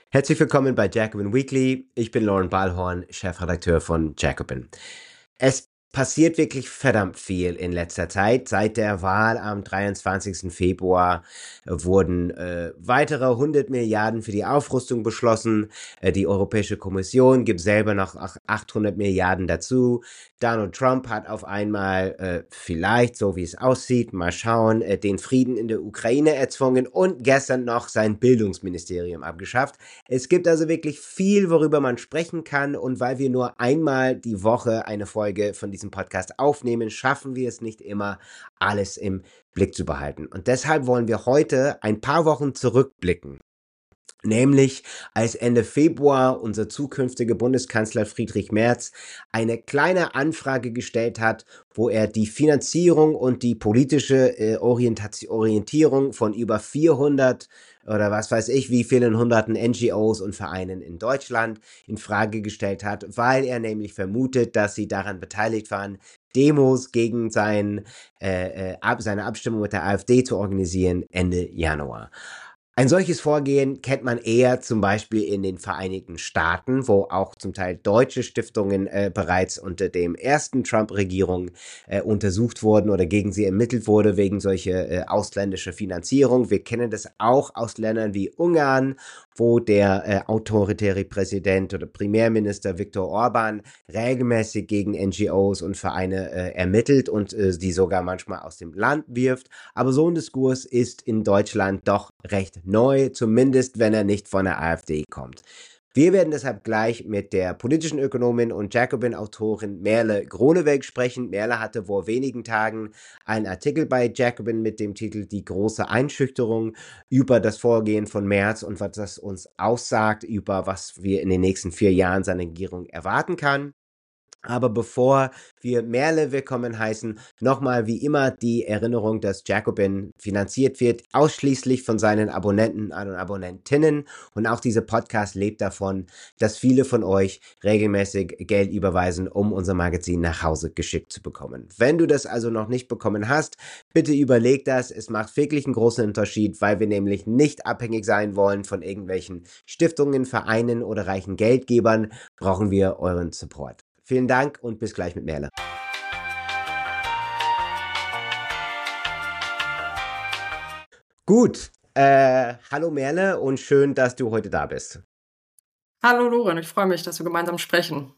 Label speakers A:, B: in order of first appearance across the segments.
A: Herzlich willkommen bei Jacobin Weekly. Ich bin Lauren Ballhorn, Chefredakteur von Jacobin. Es passiert wirklich verdammt viel in letzter Zeit. Seit der Wahl am 23. Februar wurden weitere 100 Milliarden für die Aufrüstung beschlossen. Die Europäische Kommission gibt selber noch 800 Milliarden dazu. Donald Trump hat auf einmal vielleicht, so wie es aussieht, mal schauen, den Frieden in der Ukraine erzwungen und gestern noch sein Bildungsministerium abgeschafft. Es gibt also wirklich viel, worüber man sprechen kann, und weil wir nur einmal die Woche eine Folge von diesem Podcast aufnehmen, schaffen wir es nicht immer, alles im Blick zu behalten. Und deshalb wollen wir heute ein paar Wochen zurückblicken. Nämlich als Ende Februar unser zukünftiger Bundeskanzler Friedrich Merz eine kleine Anfrage gestellt hat, wo er die Finanzierung und die politische Orientierung von über 400 oder was weiß ich, wie vielen hunderten NGOs und Vereinen in Deutschland in Frage gestellt hat, weil er nämlich vermutet, dass sie daran beteiligt waren, Demos gegen seine Abstimmung mit der AfD zu organisieren Ende Januar. Ein solches Vorgehen kennt man eher zum Beispiel in den Vereinigten Staaten, wo auch zum Teil deutsche Stiftungen bereits unter dem ersten Trump-Regierung untersucht wurden oder gegen sie ermittelt wurde wegen solcher ausländischer Finanzierung. Wir kennen das auch aus Ländern wie Ungarn, wo der autoritäre Präsident oder Premierminister Viktor Orban regelmäßig gegen NGOs und Vereine ermittelt und die sogar manchmal aus dem Land wirft. Aber so ein Diskurs ist in Deutschland doch recht neu, zumindest wenn er nicht von der AfD kommt. Wir werden deshalb gleich mit der politischen Ökonomin und Jacobin-Autorin Merle Groneweg sprechen. Merle hatte vor wenigen Tagen einen Artikel bei Jacobin mit dem Titel Die große Einschüchterung über das Vorgehen von Merz und was das uns aussagt über was wir in den nächsten 4 Jahren seiner Regierung erwarten kann. Aber bevor wir Merle willkommen heißen, nochmal wie immer die Erinnerung, dass Jacobin finanziert wird, ausschließlich von seinen Abonnenten und Abonnentinnen. Und auch dieser Podcast lebt davon, dass viele von euch regelmäßig Geld überweisen, um unser Magazin nach Hause geschickt zu bekommen. Wenn du das also noch nicht bekommen hast, bitte überleg das. Es macht wirklich einen großen Unterschied, weil wir nämlich nicht abhängig sein wollen von irgendwelchen Stiftungen, Vereinen oder reichen Geldgebern, brauchen wir euren Support. Vielen Dank und bis gleich mit Merle. Gut, hallo Merle und schön, dass du heute da bist.
B: Hallo Loren, ich freue mich, dass wir gemeinsam sprechen.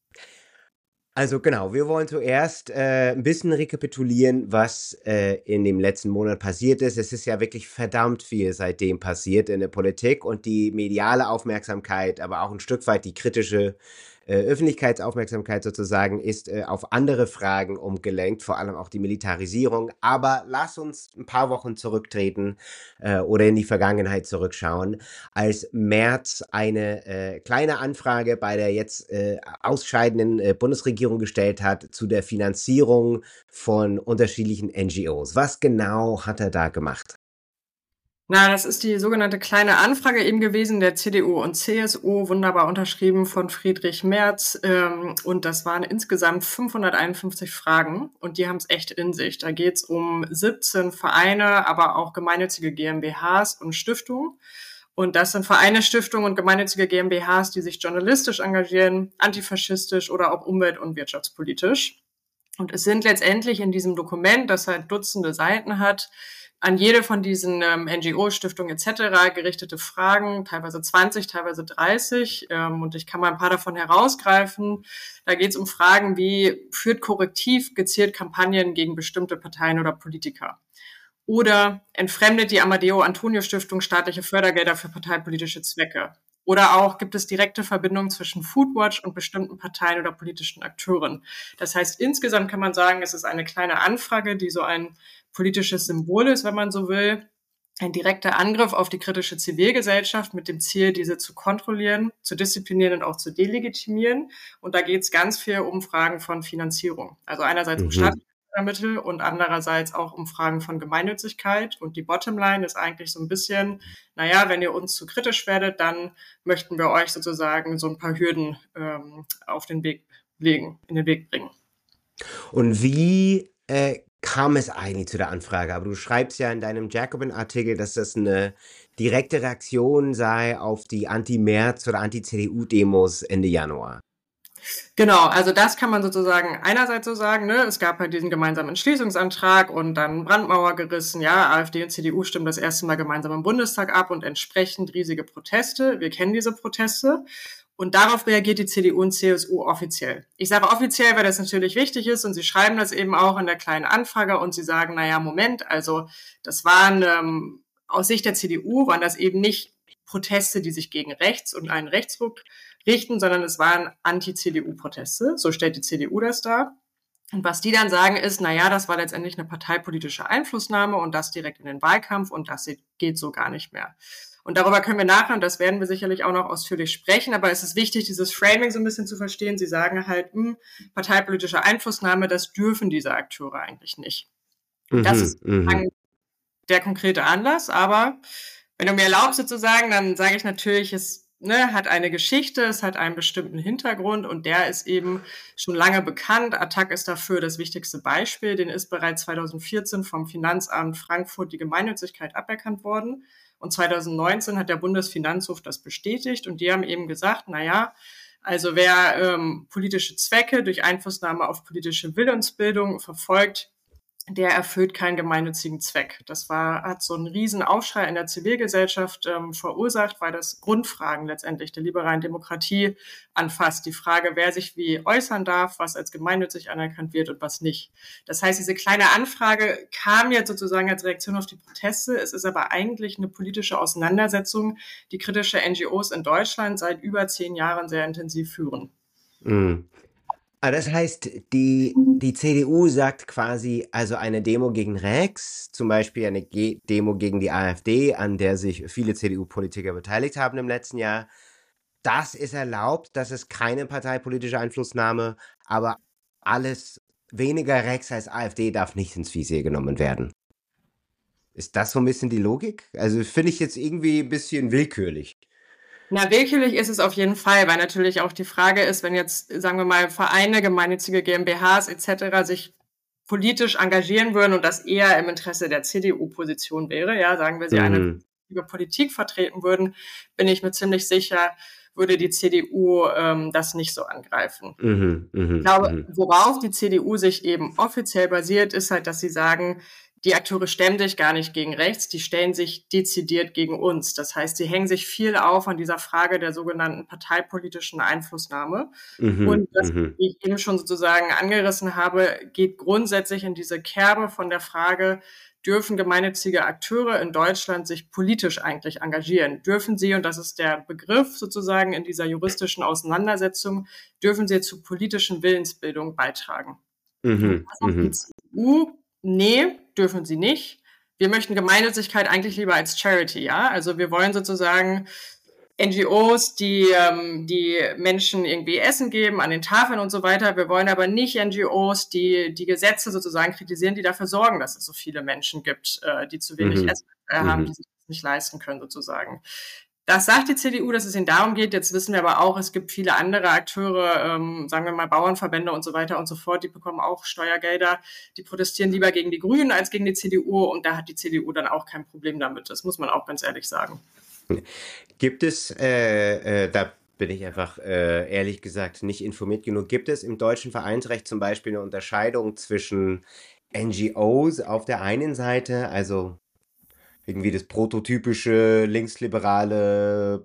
A: Also genau, wir wollen zuerst ein bisschen rekapitulieren, was in dem letzten Monat passiert ist. Es ist ja wirklich verdammt viel seitdem passiert in der Politik, und die mediale Aufmerksamkeit, aber auch ein Stück weit die kritische Öffentlichkeitsaufmerksamkeit sozusagen ist auf andere Fragen umgelenkt, vor allem auch die Militarisierung. Aber lass uns ein paar Wochen zurücktreten oder in die Vergangenheit zurückschauen, als Merz eine kleine Anfrage bei der jetzt ausscheidenden Bundesregierung gestellt hat zu der Finanzierung von unterschiedlichen NGOs. Was genau hat er da gemacht?
B: Na, das ist die sogenannte kleine Anfrage eben gewesen der CDU und CSU, wunderbar unterschrieben von Friedrich Merz. Und das waren insgesamt 551 Fragen, und die haben es echt in sich. Da geht es um 17 Vereine, aber auch gemeinnützige GmbHs und Stiftungen. Und das sind Vereine, Stiftungen und gemeinnützige GmbHs, die sich journalistisch engagieren, antifaschistisch oder auch umwelt- und wirtschaftspolitisch. Und es sind letztendlich in diesem Dokument, das halt Dutzende Seiten hat, an jede von diesen NGO, Stiftungen etc. gerichtete Fragen, teilweise 20, teilweise 30. Und ich kann mal ein paar davon herausgreifen. Da geht es um Fragen wie, führt korrektiv gezielt Kampagnen gegen bestimmte Parteien oder Politiker? Oder entfremdet die Amadeo Antonio Stiftung staatliche Fördergelder für parteipolitische Zwecke? Oder auch, gibt es direkte Verbindungen zwischen Foodwatch und bestimmten Parteien oder politischen Akteuren? Das heißt, insgesamt kann man sagen, es ist eine kleine Anfrage, die so ein politisches Symbol ist, wenn man so will. Ein direkter Angriff auf die kritische Zivilgesellschaft mit dem Ziel, diese zu kontrollieren, zu disziplinieren und auch zu delegitimieren. Und da geht es ganz viel um Fragen von Finanzierung. Also einerseits um
A: Mhm.
B: staatliche Mittel und andererseits auch um Fragen von Gemeinnützigkeit. Und die Bottomline ist eigentlich so ein bisschen, naja, wenn ihr uns zu kritisch werdet, dann möchten wir euch sozusagen so ein paar Hürden auf den Weg legen, in den Weg bringen.
A: Und wie kam es eigentlich zu der Anfrage? Aber du schreibst ja in deinem Jacobin-Artikel, dass das eine direkte Reaktion sei auf die Anti-Merz- oder Anti-CDU-Demos Ende Januar.
B: Genau, also das kann man sozusagen einerseits so sagen, ne, es gab halt diesen gemeinsamen Entschließungsantrag und dann Brandmauer gerissen, ja, AfD und CDU stimmen das erste Mal gemeinsam im Bundestag ab und entsprechend riesige Proteste. Wir kennen diese Proteste. Und darauf reagiert die CDU und CSU offiziell. Ich sage offiziell, weil das natürlich wichtig ist und sie schreiben das eben auch in der kleinen Anfrage und sie sagen, naja, Moment, also das waren aus Sicht der CDU waren das eben nicht Proteste, die sich gegen rechts und einen Rechtsruck richten, sondern es waren Anti-CDU-Proteste. So stellt die CDU das dar. Und was die dann sagen ist, naja, das war letztendlich eine parteipolitische Einflussnahme und das direkt in den Wahlkampf und das geht so gar nicht mehr. Und darüber können wir nachher, und das werden wir sicherlich auch noch ausführlich sprechen, aber es ist wichtig, dieses Framing so ein bisschen zu verstehen. Sie sagen halt, parteipolitische Einflussnahme, das dürfen diese Akteure eigentlich nicht. Und das
A: Mhm,
B: ist
A: mhm.
B: der konkrete Anlass, aber wenn du mir erlaubst sozusagen, dann sage ich natürlich, es hat eine Geschichte, es hat einen bestimmten Hintergrund und der ist eben schon lange bekannt. Attac ist dafür das wichtigste Beispiel. Den ist bereits 2014 vom Finanzamt Frankfurt die Gemeinnützigkeit aberkannt worden. Und 2019 hat der Bundesfinanzhof das bestätigt und die haben eben gesagt, naja, also wer politische Zwecke durch Einflussnahme auf politische Willensbildung verfolgt, der erfüllt keinen gemeinnützigen Zweck. Hat so einen riesen Aufschrei in der Zivilgesellschaft verursacht, weil das Grundfragen letztendlich der liberalen Demokratie anfasst. Die Frage, wer sich wie äußern darf, was als gemeinnützig anerkannt wird und was nicht. Das heißt, diese kleine Anfrage kam jetzt sozusagen als Reaktion auf die Proteste. Es ist aber eigentlich eine politische Auseinandersetzung, die kritische NGOs in Deutschland seit über 10 Jahren sehr intensiv führen.
A: Mhm. Ah, das heißt, die CDU sagt quasi, also eine Demo gegen Rex, zum Beispiel eine Demo gegen die AfD, an der sich viele CDU-Politiker beteiligt haben im letzten Jahr, das ist erlaubt, das ist keine parteipolitische Einflussnahme, aber alles weniger Rex als AfD darf nicht ins Visier genommen werden. Ist das so ein bisschen die Logik? Also finde ich jetzt irgendwie ein bisschen willkürlich.
B: Na, willkürlich ist es auf jeden Fall, weil natürlich auch die Frage ist, wenn jetzt, sagen wir mal, Vereine, gemeinnützige GmbHs etc. sich politisch engagieren würden und das eher im Interesse der CDU-Position wäre, ja, sagen wir, sie eine
A: Mhm,
B: Politik vertreten würden, bin ich mir ziemlich sicher, würde die CDU das nicht so angreifen.
A: mhm,
B: Ich
A: mhm,
B: glaube,
A: mhm,
B: worauf die CDU sich eben offiziell basiert, ist halt, dass sie sagen, die Akteure stemmen sich gar nicht gegen rechts, die stellen sich dezidiert gegen uns. Das heißt, sie hängen sich viel auf an dieser Frage der sogenannten parteipolitischen Einflussnahme.
A: mhm,
B: Und das,
A: mhm,
B: wie ich eben schon sozusagen angerissen habe, geht grundsätzlich in diese Kerbe von der Frage, dürfen gemeinnützige Akteure in Deutschland sich politisch eigentlich engagieren? Dürfen sie, und das ist der Begriff sozusagen in dieser juristischen Auseinandersetzung, dürfen sie zur politischen Willensbildung beitragen? Und
A: mhm,
B: da sagt die
A: mhm,
B: CDU, nee, dürfen sie nicht. Wir möchten Gemeinnützigkeit eigentlich lieber als Charity, ja. Also wir wollen sozusagen NGOs, die Menschen irgendwie Essen geben an den Tafeln und so weiter. Wir wollen aber nicht NGOs, die die Gesetze sozusagen kritisieren, die dafür sorgen, dass es so viele Menschen gibt, die zu wenig
A: mhm,
B: Essen haben, die
A: mhm.
B: sich das nicht leisten können sozusagen. Das sagt die CDU, dass es ihnen darum geht. Jetzt wissen wir aber auch, es gibt viele andere Akteure, sagen wir mal Bauernverbände und so weiter und so fort, die bekommen auch Steuergelder. Die protestieren lieber gegen die Grünen als gegen die CDU und da hat die CDU dann auch kein Problem damit. Das muss man auch ganz ehrlich sagen.
A: Gibt es, da bin ich einfach ehrlich gesagt nicht informiert genug, gibt es im deutschen Vereinsrecht zum Beispiel eine Unterscheidung zwischen NGOs auf der einen Seite, also irgendwie das prototypische linksliberale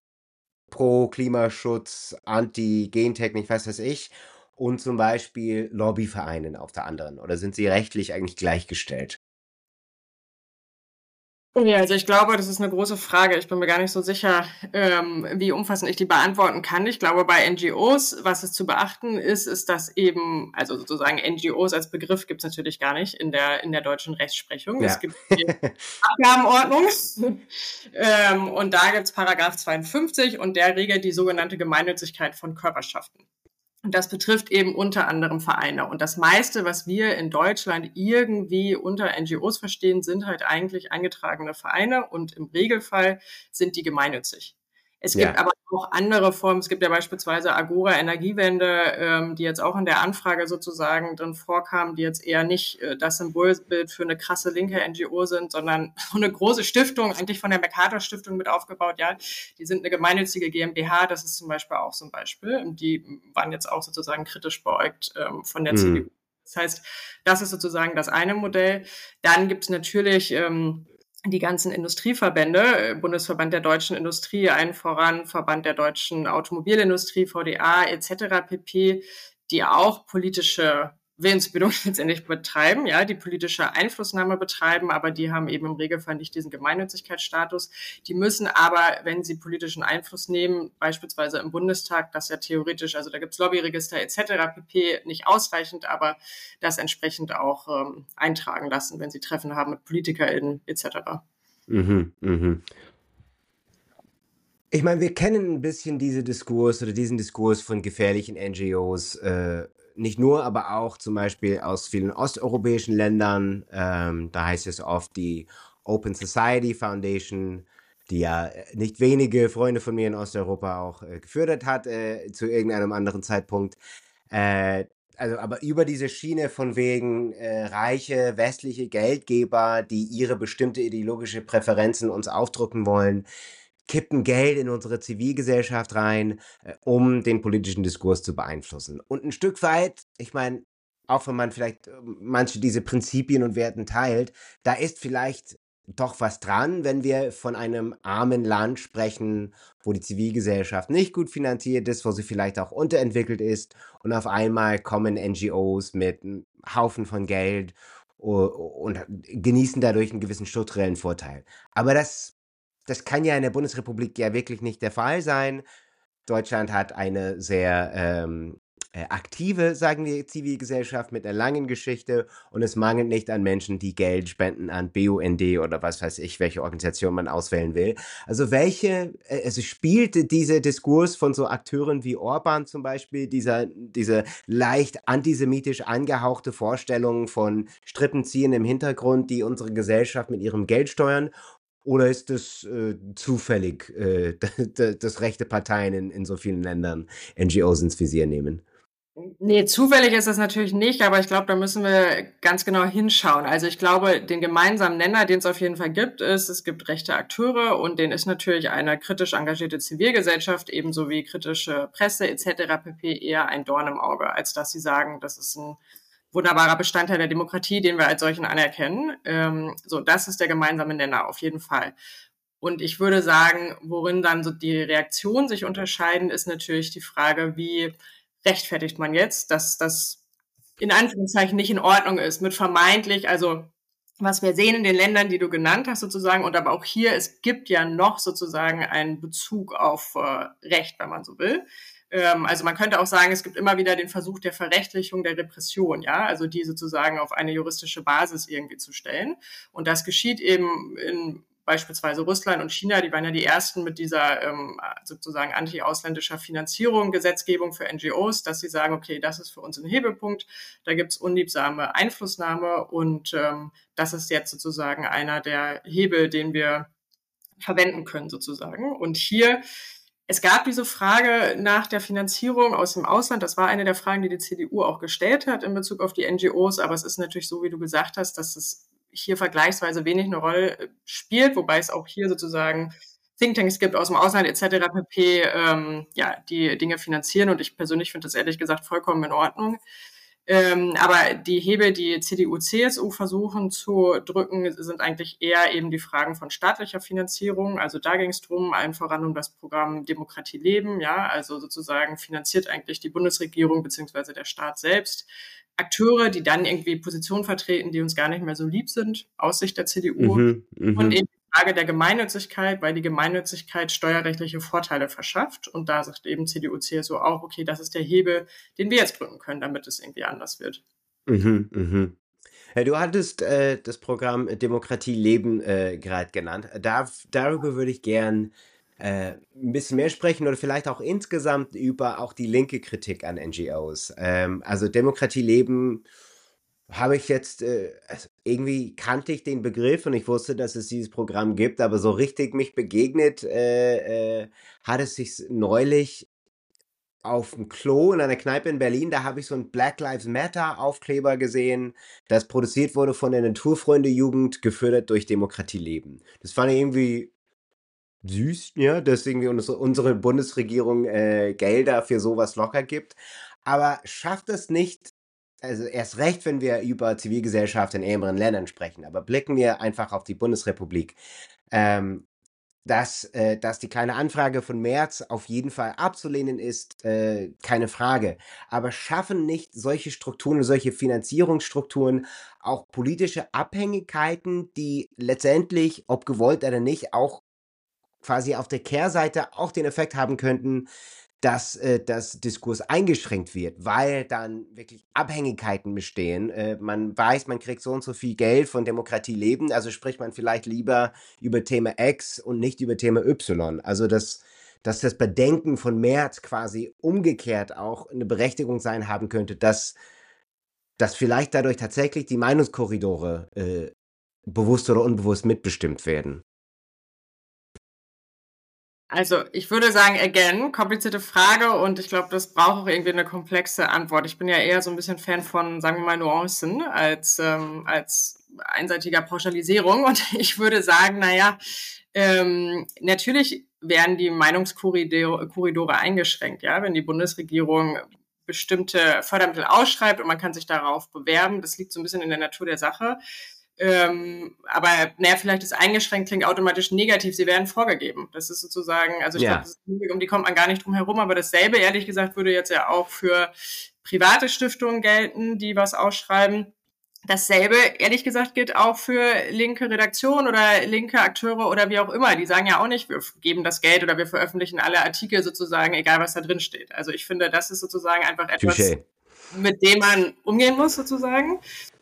A: Pro-Klimaschutz, Anti-Gentechnik, was weiß ich, und zum Beispiel Lobbyvereinen auf der anderen? Oder sind sie rechtlich eigentlich gleichgestellt?
B: Ja, also ich glaube, das ist eine große Frage. Ich bin mir gar nicht so sicher, wie umfassend ich die beantworten kann. Ich glaube, bei NGOs, was es zu beachten ist, ist, dass eben, also sozusagen NGOs als Begriff gibt es natürlich gar nicht in der deutschen Rechtsprechung. Es
A: Ja.
B: gibt die Abgabenordnung und da gibt es Paragraph 52 und der regelt die sogenannte Gemeinnützigkeit von Körperschaften. Und das betrifft eben unter anderem Vereine. Und das meiste, was wir in Deutschland irgendwie unter NGOs verstehen, sind halt eigentlich eingetragene Vereine und im Regelfall sind die gemeinnützig. Es gibt
A: Ja.
B: aber auch andere Formen. Es gibt ja beispielsweise Agora Energiewende, die jetzt auch in der Anfrage sozusagen drin vorkam, die jetzt eher nicht das Symbolbild für eine krasse linke NGO sind, sondern so eine große Stiftung, eigentlich von der Mercator Stiftung mit aufgebaut. Ja, die sind eine gemeinnützige GmbH. Das ist zum Beispiel auch so ein Beispiel. Die waren jetzt auch sozusagen kritisch beäugt von der CDU.
A: Mhm.
B: Das heißt, das ist sozusagen das eine Modell. Dann gibt es natürlich die ganzen Industrieverbände, Bundesverband der deutschen Industrie, allen voran Verband der deutschen Automobilindustrie, VDA etc. pp., die auch politische Willensbildung letztendlich betreiben, ja, die politische Einflussnahme betreiben, aber die haben eben im Regelfall nicht diesen Gemeinnützigkeitsstatus. Die müssen aber, wenn sie politischen Einfluss nehmen, beispielsweise im Bundestag, das ja theoretisch, also da gibt es Lobbyregister etc. pp. Nicht ausreichend, aber das entsprechend auch eintragen lassen, wenn sie Treffen haben mit PolitikerInnen etc.
A: Mhm. Mhm. Ich meine, wir kennen ein bisschen diesen Diskurs von gefährlichen NGOs, nicht nur, aber auch zum Beispiel aus vielen osteuropäischen Ländern. Da heißt es oft die Open Society Foundation, die ja nicht wenige Freunde von mir in Osteuropa auch gefördert hat, zu irgendeinem anderen Zeitpunkt. Äh, also, aber über diese Schiene von wegen reiche westliche Geldgeber, die ihre bestimmte ideologische Präferenzen uns aufdrücken wollen, kippen Geld in unsere Zivilgesellschaft rein, um den politischen Diskurs zu beeinflussen. Und ein Stück weit, ich meine, auch wenn man vielleicht manche diese Prinzipien und Werten teilt, da ist vielleicht doch was dran, wenn wir von einem armen Land sprechen, wo die Zivilgesellschaft nicht gut finanziert ist, wo sie vielleicht auch unterentwickelt ist und auf einmal kommen NGOs mit einem Haufen von Geld und genießen dadurch einen gewissen strukturellen Vorteil. Aber das kann ja in der Bundesrepublik ja wirklich nicht der Fall sein. Deutschland hat eine sehr aktive, sagen wir, Zivilgesellschaft mit einer langen Geschichte und es mangelt nicht an Menschen, die Geld spenden an BUND oder was weiß ich, welche Organisation man auswählen will. Also also spielte dieser Diskurs von so Akteuren wie Orban zum Beispiel, diese leicht antisemitisch angehauchte Vorstellung von Strippenziehen im Hintergrund, die unsere Gesellschaft mit ihrem Geld steuern, oder ist es zufällig, dass rechte Parteien in so vielen Ländern NGOs ins Visier nehmen?
B: Nee, zufällig ist das natürlich nicht, aber ich glaube, da müssen wir ganz genau hinschauen. Also ich glaube, den gemeinsamen Nenner, den es auf jeden Fall gibt, ist, es gibt rechte Akteure und denen ist natürlich eine kritisch engagierte Zivilgesellschaft, ebenso wie kritische Presse etc. pp. Eher ein Dorn im Auge, als dass sie sagen, das ist ein wunderbarer Bestandteil der Demokratie, den wir als solchen anerkennen. So, das ist der gemeinsame Nenner, auf jeden Fall. Und ich würde sagen, worin dann so die Reaktionen sich unterscheiden, ist natürlich die Frage, wie rechtfertigt man jetzt, dass das in Anführungszeichen nicht in Ordnung ist mit vermeintlich, also was wir sehen in den Ländern, die du genannt hast sozusagen, und aber auch hier, es gibt ja noch sozusagen einen Bezug auf Recht, wenn man so will. Also man könnte auch sagen, es gibt immer wieder den Versuch der Verrechtlichung der Repression, ja, also die sozusagen auf eine juristische Basis irgendwie zu stellen. Und das geschieht eben in beispielsweise Russland und China, die waren ja die ersten mit dieser sozusagen anti-ausländischer Finanzierung, Gesetzgebung für NGOs, dass sie sagen, okay, das ist für uns ein Hebelpunkt, da gibt's unliebsame Einflussnahme und das ist jetzt sozusagen einer der Hebel, den wir verwenden können sozusagen. Und hier, es gab diese Frage nach der Finanzierung aus dem Ausland. Das war eine der Fragen, die die CDU auch gestellt hat in Bezug auf die NGOs. Aber es ist natürlich so, wie du gesagt hast, dass es hier vergleichsweise wenig eine Rolle spielt, wobei es auch hier sozusagen Thinktanks gibt aus dem Ausland etc. pp. Ja, die Dinge finanzieren. Und ich persönlich finde das ehrlich gesagt vollkommen in Ordnung. Aber die Hebel, die CDU, CSU versuchen zu drücken, sind eigentlich eher eben die Fragen von staatlicher Finanzierung. Also da ging es drum, allen voran um das Programm Demokratie leben. Ja, also sozusagen finanziert eigentlich die Bundesregierung beziehungsweise der Staat selbst Akteure, die dann irgendwie Positionen vertreten, die uns gar nicht mehr so lieb sind, aus Sicht der CDU.
A: Mhm,
B: Und
A: mhm,
B: eben die Frage der Gemeinnützigkeit, weil die Gemeinnützigkeit steuerrechtliche Vorteile verschafft. Und da sagt eben CDU, CSU auch, okay, das ist der Hebel, den wir jetzt drücken können, damit es irgendwie anders wird.
A: mhm, mhm. Ja, du hattest das Programm Demokratie leben gerade genannt. Darüber würde ich gern ein bisschen mehr sprechen oder vielleicht auch insgesamt über auch die linke Kritik an NGOs. Also Demokratie leben habe ich jetzt, also irgendwie kannte ich den Begriff und ich wusste, dass es dieses Programm gibt, aber so richtig mich begegnet hat es sich neulich auf dem Klo in einer Kneipe in Berlin. Da habe ich so einen Black Lives Matter Aufkleber gesehen, das produziert wurde von der Naturfreunde-Jugend, gefördert durch Demokratie leben. Das fand ich irgendwie süß, ja, dass irgendwie unsere Bundesregierung Gelder für sowas locker gibt. Aber schafft es nicht, also erst recht, wenn wir über Zivilgesellschaft in ärmeren Ländern sprechen, aber blicken wir einfach auf die Bundesrepublik. Ähm, dass die kleine Anfrage von Merz auf jeden Fall abzulehnen ist, keine Frage. Aber schaffen nicht solche Strukturen, solche Finanzierungsstrukturen auch politische Abhängigkeiten, die letztendlich, ob gewollt oder nicht, auch quasi auf der Kehrseite auch den Effekt haben könnten, dass das Diskurs eingeschränkt wird, weil dann wirklich Abhängigkeiten bestehen. Man weiß, man kriegt so und so viel Geld von Demokratie leben, also spricht man vielleicht lieber über Thema X und nicht über Thema Y. Also dass das Bedenken von Merz quasi umgekehrt auch eine Berechtigung sein haben könnte, dass vielleicht dadurch tatsächlich die Meinungskorridore bewusst oder unbewusst mitbestimmt werden.
B: Also ich würde sagen, again, komplizierte Frage und ich glaube, das braucht auch irgendwie eine komplexe Antwort. Ich bin ja eher so ein bisschen Fan von, sagen wir mal, Nuancen als einseitiger Pauschalisierung und ich würde sagen, naja, natürlich werden die Meinungskorridore eingeschränkt, ja, wenn die Bundesregierung bestimmte Fördermittel ausschreibt und man kann sich darauf bewerben. Das liegt so ein bisschen in der Natur der Sache. Aber naja, vielleicht ist eingeschränkt klingt automatisch negativ. Sie werden vorgegeben. Das ist sozusagen, also ich glaube,
A: Ja,
B: um die kommt man gar nicht drum herum. Aber dasselbe, ehrlich gesagt, würde jetzt ja auch für private Stiftungen gelten, die was ausschreiben. Dasselbe, ehrlich gesagt, gilt auch für linke Redaktionen oder linke Akteure oder wie auch immer. Die sagen ja auch nicht, wir geben das Geld oder wir veröffentlichen alle Artikel sozusagen, egal was da drin steht. Also ich finde, das ist sozusagen einfach etwas,
A: touché.
B: mit dem man umgehen muss sozusagen.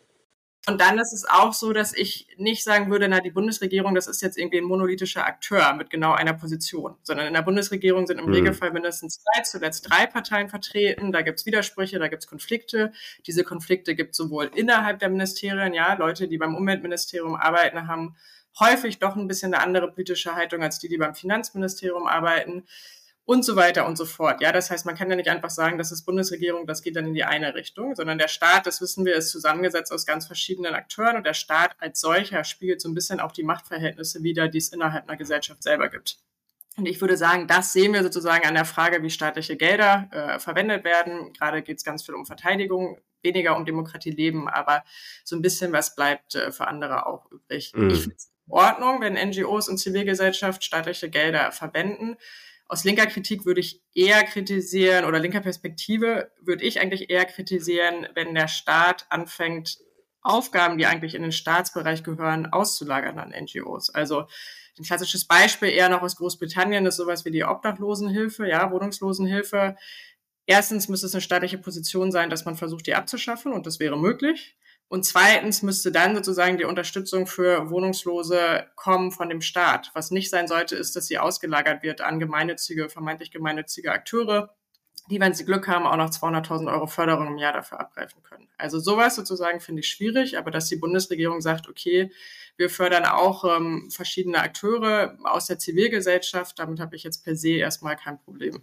B: Und dann ist es auch so, dass ich nicht sagen würde, na, die Bundesregierung, das ist jetzt irgendwie ein monolithischer Akteur mit genau einer Position, sondern in der Bundesregierung sind im
A: Hm.
B: Regelfall mindestens zuletzt drei Parteien vertreten. Da gibt's Widersprüche, da gibt's Konflikte. Diese Konflikte gibt es sowohl innerhalb der Ministerien, ja, Leute, die beim Umweltministerium arbeiten, haben häufig doch ein bisschen eine andere politische Haltung als die beim Finanzministerium arbeiten und so weiter und so fort. Ja, das heißt, man kann ja nicht einfach sagen, das ist Bundesregierung, das geht dann in die eine Richtung, sondern der Staat, das wissen wir, ist zusammengesetzt aus ganz verschiedenen Akteuren und der Staat als solcher spiegelt so ein bisschen auch die Machtverhältnisse wider, die es innerhalb einer Gesellschaft selber gibt. Und ich würde sagen, das sehen wir sozusagen an der Frage, wie staatliche Gelder verwendet werden. Gerade geht es ganz viel um Verteidigung, weniger um Demokratie leben, aber so ein bisschen was bleibt für andere auch übrig. Ich
A: Hm.
B: finde es in Ordnung, wenn NGOs und Zivilgesellschaft staatliche Gelder verwenden. Aus linker Kritik würde ich eher kritisieren oder linker Perspektive würde ich eigentlich eher kritisieren, wenn der Staat anfängt, Aufgaben, die eigentlich in den Staatsbereich gehören, auszulagern an NGOs. Also ein klassisches Beispiel eher noch aus Großbritannien ist sowas wie die Obdachlosenhilfe, ja, Wohnungslosenhilfe. Erstens müsste es eine staatliche Position sein, dass man versucht, die abzuschaffen und das wäre möglich. Und zweitens müsste dann sozusagen die Unterstützung für Wohnungslose kommen von dem Staat. Was nicht sein sollte, ist, dass sie ausgelagert wird an gemeinnützige, vermeintlich gemeinnützige Akteure, die, wenn sie Glück haben, auch noch 200.000 Euro Förderung im Jahr dafür abgreifen können. Also sowas sozusagen finde ich schwierig, aber dass die Bundesregierung sagt, okay, wir fördern auch verschiedene Akteure aus der Zivilgesellschaft, damit habe ich jetzt per se erstmal kein Problem.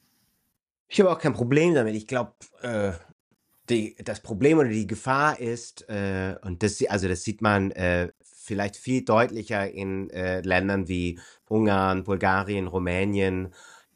A: Ich habe auch kein Problem damit. Ich glaube, das Problem oder die Gefahr ist, und also das sieht man vielleicht viel deutlicher in Ländern wie Ungarn, Bulgarien, Rumänien,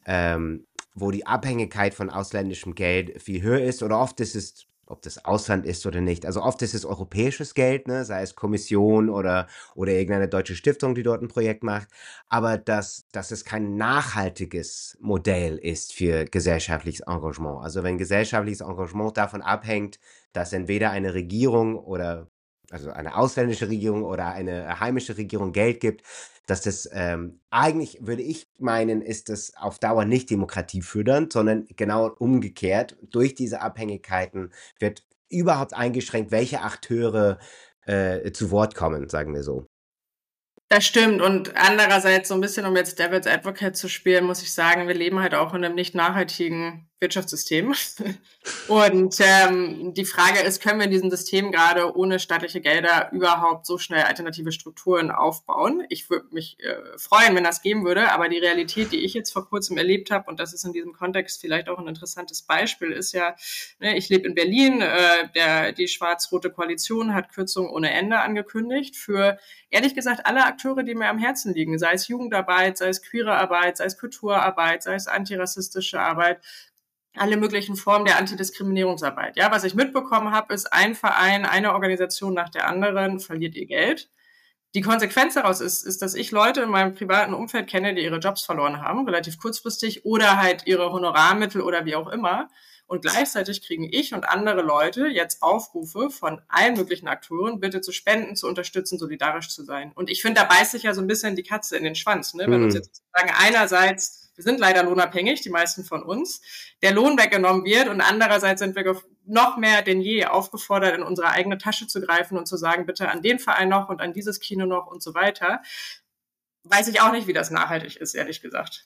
A: wo die Abhängigkeit von ausländischem Geld viel höher ist. Oder oft ist es, ob das Ausland ist oder nicht, also oft ist es europäisches Geld, ne, sei es Kommission oder irgendeine deutsche Stiftung, die dort ein Projekt macht, aber dass es kein nachhaltiges Modell ist für gesellschaftliches Engagement. Also wenn gesellschaftliches Engagement davon abhängt, dass entweder eine Regierung oder also eine ausländische Regierung oder eine heimische Regierung Geld gibt, dass das eigentlich, würde ich meinen, ist das auf Dauer nicht demokratiefördernd, sondern genau umgekehrt. Durch diese Abhängigkeiten wird überhaupt eingeschränkt, welche Akteure zu Wort kommen, sagen wir so.
B: Das stimmt. Und andererseits, so ein bisschen, um jetzt Devil's Advocate zu spielen, muss ich sagen, wir leben halt auch in einem nicht nachhaltigen Wirtschaftssystem. Und die Frage ist, können wir in diesem System gerade ohne staatliche Gelder überhaupt so schnell alternative Strukturen aufbauen? Ich würde mich freuen, wenn das geben würde, aber die Realität, die ich jetzt vor kurzem erlebt habe, und das ist in diesem Kontext vielleicht auch ein interessantes Beispiel, ist ja, ne, ich lebe in Berlin, die schwarz-rote Koalition hat Kürzungen ohne Ende angekündigt für, ehrlich gesagt, alle Akteure, die mir am Herzen liegen, sei es Jugendarbeit, sei es queere Arbeit, sei es Kulturarbeit, sei es antirassistische Arbeit, alle möglichen Formen der Antidiskriminierungsarbeit. Ja, was ich mitbekommen habe, ist, ein Verein, eine Organisation nach der anderen verliert ihr Geld. Die Konsequenz daraus ist, dass ich Leute in meinem privaten Umfeld kenne, die ihre Jobs verloren haben, relativ kurzfristig, oder halt ihre Honorarmittel oder wie auch immer. Und gleichzeitig kriegen ich und andere Leute jetzt Aufrufe von allen möglichen Akteuren, bitte zu spenden, zu unterstützen, solidarisch zu sein. Und ich finde, da beißt sich ja so ein bisschen die Katze in den Schwanz, ne? Wenn uns jetzt sozusagen einerseits, wir sind leider lohnabhängig, die meisten von uns, der Lohn weggenommen wird, und andererseits sind wir noch mehr denn je aufgefordert, in unsere eigene Tasche zu greifen und zu sagen, bitte an den Verein noch und an dieses Kino noch und so weiter. Weiß ich auch nicht, wie das nachhaltig ist, ehrlich gesagt.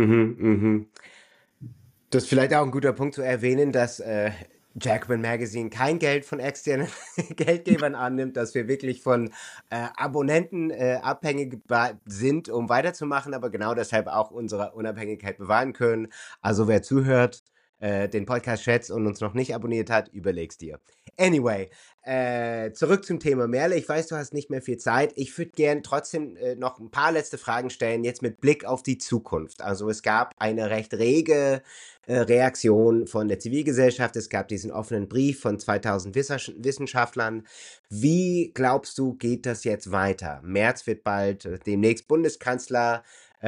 A: Das ist vielleicht auch ein guter Punkt zu erwähnen, dass Jacobin Magazine kein Geld von externen Geldgebern annimmt, dass wir wirklich von Abonnenten abhängig sind, um weiterzumachen, aber genau deshalb auch unsere Unabhängigkeit bewahren können. Also wer zuhört, den Podcast schätzt und uns noch nicht abonniert hat, überleg's dir. Anyway, zurück zum Thema Merle. Ich weiß, du hast nicht mehr viel Zeit. Ich würde gern trotzdem noch ein paar letzte Fragen stellen, jetzt mit Blick auf die Zukunft. Also es gab eine recht rege Reaktion von der Zivilgesellschaft. Es gab diesen offenen Brief von 2000 Wissenschaftlern. Wie glaubst du, geht das jetzt weiter? Merz wird bald demnächst Bundeskanzler.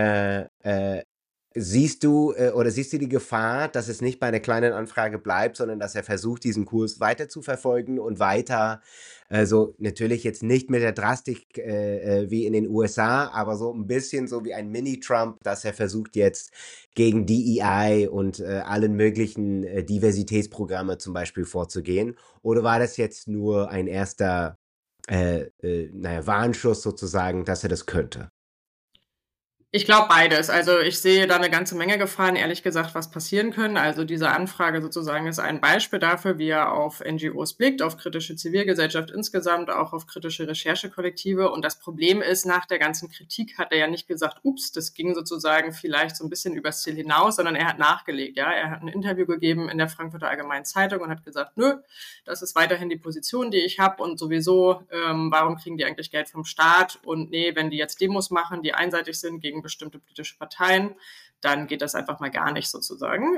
A: Siehst du die Gefahr, dass es nicht bei einer kleinen Anfrage bleibt, sondern dass er versucht, diesen Kurs weiter zu verfolgen und weiter, also natürlich jetzt nicht mit der Drastik wie in den USA, aber so ein bisschen so wie ein Mini-Trump, dass er versucht jetzt gegen DEI und allen möglichen Diversitätsprogramme zum Beispiel vorzugehen? Oder war das jetzt nur ein erster, Warnschuss sozusagen, dass er das könnte?
B: Ich glaube beides. Also ich sehe da eine ganze Menge Gefahren, ehrlich gesagt, was passieren können. Also diese Anfrage sozusagen ist ein Beispiel dafür, wie er auf NGOs blickt, auf kritische Zivilgesellschaft insgesamt, auch auf kritische Recherchekollektive. Und das Problem ist, nach der ganzen Kritik hat er ja nicht gesagt, ups, das ging sozusagen vielleicht so ein bisschen übers Ziel hinaus, sondern er hat nachgelegt. Ja, er hat ein Interview gegeben in der Frankfurter Allgemeinen Zeitung und hat gesagt, nö, das ist weiterhin die Position, die ich habe, und sowieso, warum kriegen die eigentlich Geld vom Staat? Und nee, wenn die jetzt Demos machen, die einseitig sind gegen bestimmte politische Parteien, dann geht das einfach mal gar nicht sozusagen.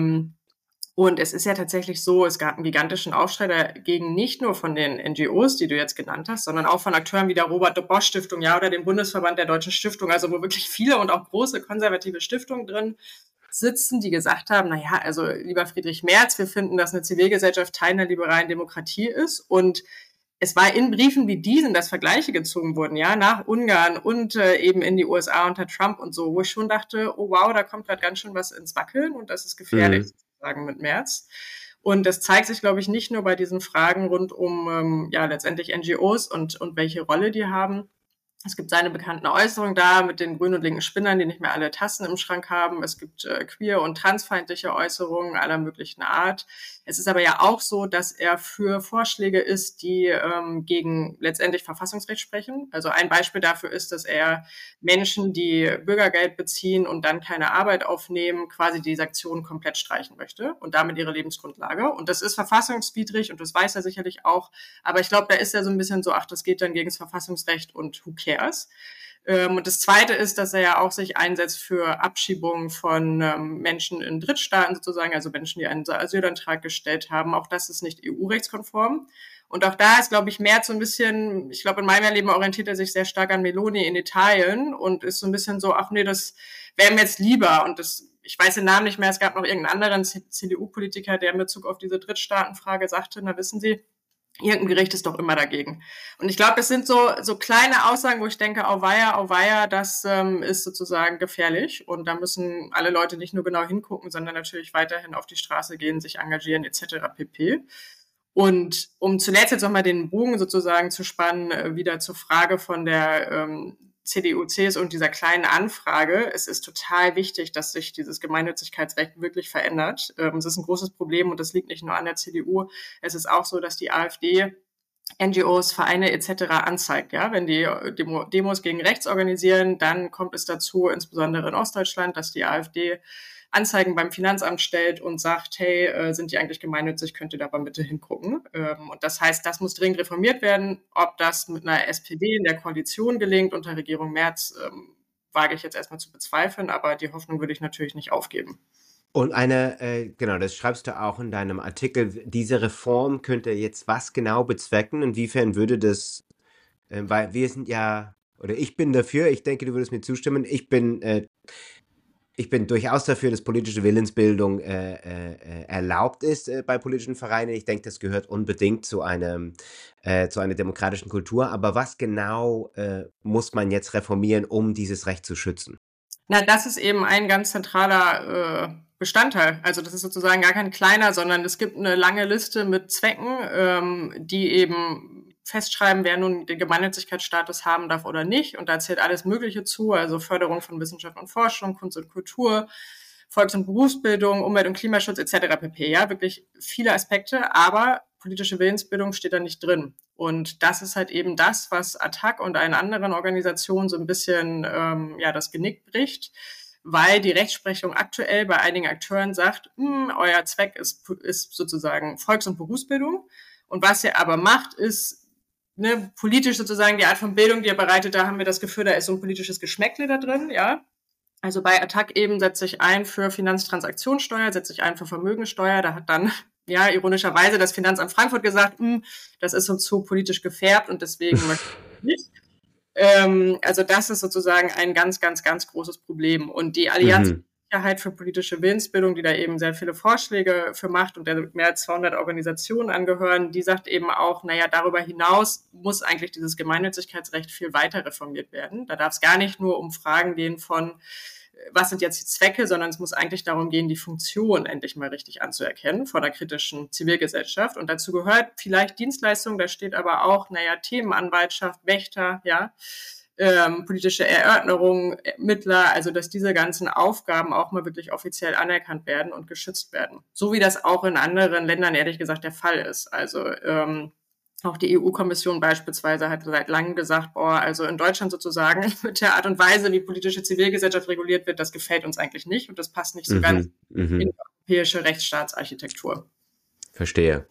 B: Und es ist ja tatsächlich so, es gab einen gigantischen Aufschrei dagegen, nicht nur von den NGOs, die du jetzt genannt hast, sondern auch von Akteuren wie der Robert-Bosch-Stiftung, ja, oder dem Bundesverband der Deutschen Stiftung, also wo wirklich viele und auch große konservative Stiftungen drin sitzen, die gesagt haben, naja, also lieber Friedrich Merz, wir finden, dass eine Zivilgesellschaft Teil einer liberalen Demokratie ist, und es war in Briefen wie diesen, dass Vergleiche gezogen wurden, ja, nach Ungarn und eben in die USA unter Trump und so, wo ich schon dachte, oh wow, da kommt gerade ganz schön was ins Wackeln und das ist gefährlich, sozusagen, mit Merz. Und das zeigt sich, glaube ich, nicht nur bei diesen Fragen rund um ja letztendlich NGOs und welche Rolle die haben. Es gibt seine bekannten Äußerungen da mit den grünen und linken Spinnern, die nicht mehr alle Tassen im Schrank haben. Es gibt queer- und transfeindliche Äußerungen aller möglichen Art. Es ist aber ja auch so, dass er für Vorschläge ist, die gegen letztendlich Verfassungsrecht sprechen. Also ein Beispiel dafür ist, dass er Menschen, die Bürgergeld beziehen und dann keine Arbeit aufnehmen, quasi die Sanktionen komplett streichen möchte und damit ihre Lebensgrundlage. Und das ist verfassungswidrig und das weiß er sicherlich auch. Aber ich glaube, da ist er so ein bisschen so, ach, das geht dann gegen das Verfassungsrecht und who cares? Und das Zweite ist, dass er ja auch sich einsetzt für Abschiebungen von Menschen in Drittstaaten sozusagen, also Menschen, die einen Asylantrag gestellt haben. Auch das ist nicht EU-rechtskonform. Und auch da ist, glaube ich, Merz so ein bisschen, ich glaube, in meinem Leben orientiert er sich sehr stark an Meloni in Italien und ist so ein bisschen so, ach nee, das wäre mir jetzt lieber. Und das, ich weiß den Namen nicht mehr, es gab noch irgendeinen anderen CDU-Politiker, der in Bezug auf diese Drittstaatenfrage sagte, na wissen Sie, irgendein Gericht ist doch immer dagegen. Und ich glaube, es sind so kleine Aussagen, wo ich denke, auweia, das ist sozusagen gefährlich. Und da müssen alle Leute nicht nur genau hingucken, sondern natürlich weiterhin auf die Straße gehen, sich engagieren etc. pp. Und um zuletzt jetzt nochmal den Bogen sozusagen zu spannen, wieder zur Frage von der CDU, CSU und dieser kleinen Anfrage. Es ist total wichtig, dass sich dieses Gemeinnützigkeitsrecht wirklich verändert. Es ist ein großes Problem und das liegt nicht nur an der CDU. Es ist auch so, dass die AfD NGOs, Vereine etc. anzeigt. Ja? Wenn die Demos gegen rechts organisieren, dann kommt es dazu, insbesondere in Ostdeutschland, dass die AfD Anzeigen beim Finanzamt stellt und sagt, hey, sind die eigentlich gemeinnützig, könnt ihr da mal bitte hingucken. Und das heißt, das muss dringend reformiert werden. Ob das mit einer SPD in der Koalition gelingt unter Regierung Merz, wage ich jetzt erstmal zu bezweifeln, aber die Hoffnung würde ich natürlich nicht aufgeben.
A: Und genau, das schreibst du auch in deinem Artikel, diese Reform könnte jetzt was genau bezwecken? Inwiefern würde das, weil wir sind ja, oder ich bin dafür, ich denke, du würdest mir zustimmen, ich bin durchaus dafür, dass politische Willensbildung erlaubt ist bei politischen Vereinen. Ich denke, das gehört unbedingt zu einer demokratischen Kultur. Aber was genau muss man jetzt reformieren, um dieses Recht zu schützen?
B: Na, das ist eben ein ganz zentraler Bestandteil. Also das ist sozusagen gar kein kleiner, sondern es gibt eine lange Liste mit Zwecken, die eben festschreiben, wer nun den Gemeinnützigkeitsstatus haben darf oder nicht. Und da zählt alles Mögliche zu, also Förderung von Wissenschaft und Forschung, Kunst und Kultur, Volks- und Berufsbildung, Umwelt- und Klimaschutz etc. pp. Ja, wirklich viele Aspekte, aber politische Willensbildung steht da nicht drin. Und das ist halt eben das, was ATTAC und allen anderen Organisationen so ein bisschen das Genick bricht, weil die Rechtsprechung aktuell bei einigen Akteuren sagt, euer Zweck ist sozusagen Volks- und Berufsbildung. Und was ihr aber macht, ist politisch sozusagen die Art von Bildung, die ihr bereitet, da haben wir das Gefühl, da ist so ein politisches Geschmäckle da drin, ja. Also bei ATTAC eben setze ich ein für Finanztransaktionssteuer, setze ich ein für Vermögensteuer. Da hat dann ironischerweise das Finanzamt Frankfurt gesagt, das ist uns zu politisch gefärbt und deswegen möchte ich nicht. Also das ist sozusagen ein ganz, ganz, ganz großes Problem. Und die Allianz Sicherheit für politische Willensbildung, die da eben sehr viele Vorschläge für macht und der mehr als 200 Organisationen angehören, die sagt eben auch, darüber hinaus muss eigentlich dieses Gemeinnützigkeitsrecht viel weiter reformiert werden. Da darf es gar nicht nur um Fragen gehen von, was sind jetzt die Zwecke, sondern es muss eigentlich darum gehen, die Funktion endlich mal richtig anzuerkennen von der kritischen Zivilgesellschaft. Und dazu gehört vielleicht Dienstleistung, da steht aber auch, Themenanwaltschaft, Wächter, politische Erörterung, Mittler, also dass diese ganzen Aufgaben auch mal wirklich offiziell anerkannt werden und geschützt werden. So wie das auch in anderen Ländern ehrlich gesagt der Fall ist. Also auch die EU-Kommission beispielsweise hat seit langem gesagt, also in Deutschland sozusagen mit der Art und Weise, wie politische Zivilgesellschaft reguliert wird, das gefällt uns eigentlich nicht und das passt nicht so ganz in die europäische Rechtsstaatsarchitektur.
A: Verstehe.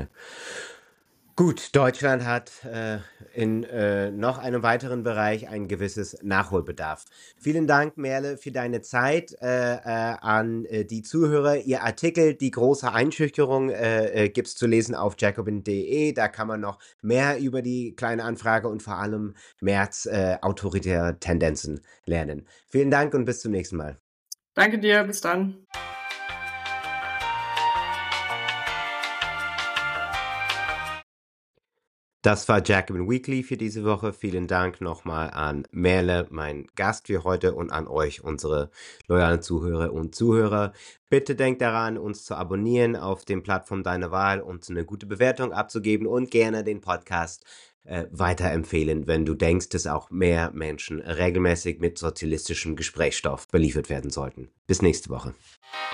A: Gut, Deutschland hat in noch einem weiteren Bereich ein gewisses Nachholbedarf. Vielen Dank, Merle, für deine Zeit an die Zuhörer. Ihr Artikel, die große Einschüchterung, gibt es zu lesen auf jacobin.de. Da kann man noch mehr über die kleine Anfrage und vor allem Merz autoritäre Tendenzen lernen. Vielen Dank und bis zum nächsten Mal.
B: Danke dir, bis dann.
A: Das war Jacobin Weekly für diese Woche. Vielen Dank nochmal an Merle, mein Gast für heute, und an euch, unsere loyalen Zuhörer und Zuhörer. Bitte denkt daran, uns zu abonnieren auf den Plattformen deiner Wahl, uns eine gute Bewertung abzugeben und gerne den Podcast weiterempfehlen, wenn du denkst, dass auch mehr Menschen regelmäßig mit sozialistischem Gesprächsstoff beliefert werden sollten. Bis nächste Woche.